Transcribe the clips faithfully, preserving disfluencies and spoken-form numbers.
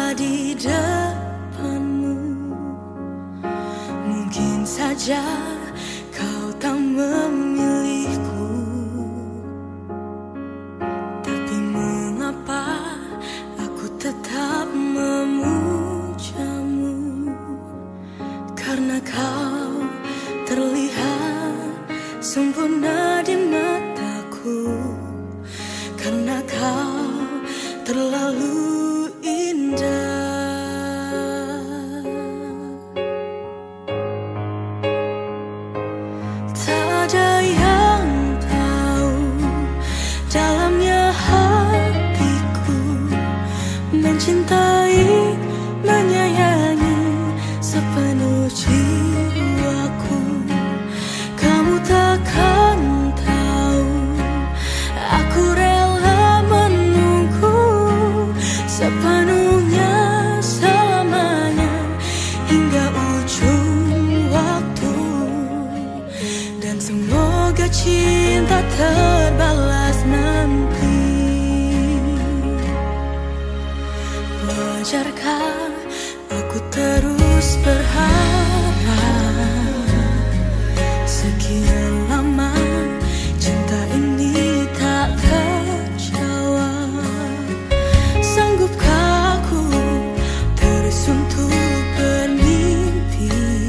di depanmu. Mungkin saja kau tak memilihku, tapi mengapa aku tetap memujamu? Karena kau terlihat sempurna di mataku, karena kau terlalu indah. Tak ada yang tahu dalamnya hatiku, mencintai, menyayangi sepenuh jiwaku. Kamu takkan tahu, aku rela menunggu sepenuhnya, selamanya, hingga ujung waktu. Dan semoga cinta terbalas nanti. Wajarkah aku terus berharap? Sekian lama cinta ini tak terjawab. Sanggupkah aku terus untuk bermimpi,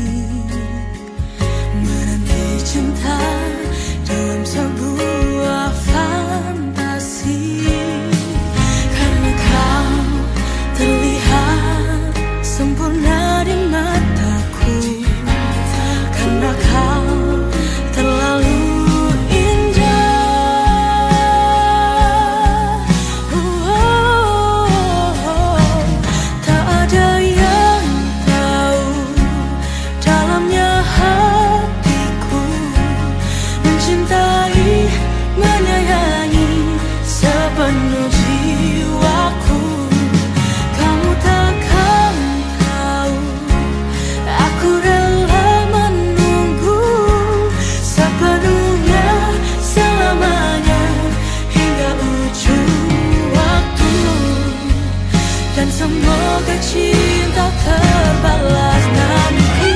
menanti cinta dalam sebuah fantasi? Karena kau terlihat sempurna di mataku, karena kau terlalu indah. Oh, oh, oh. Tak ada yang tahu dalamnya hatiku, mencintai, menyayangi sepenuh jiwaku. Kamu takkan tahu, aku rela menunggu sepenuhnya, selamanya, hingga ujung waktu. Dan semoga cinta terbalas nanti.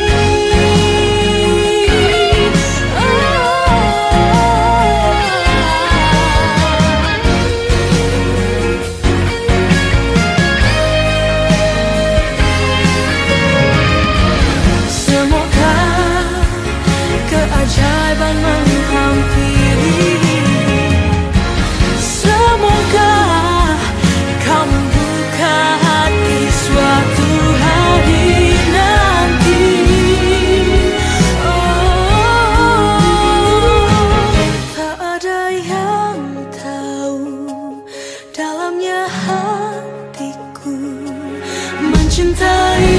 Semoga keajaiban menghampiri. Semoga kau membuka hati suatu hari nanti. Oh, tak ada yang tahu dalamnya hatiku, mencintai,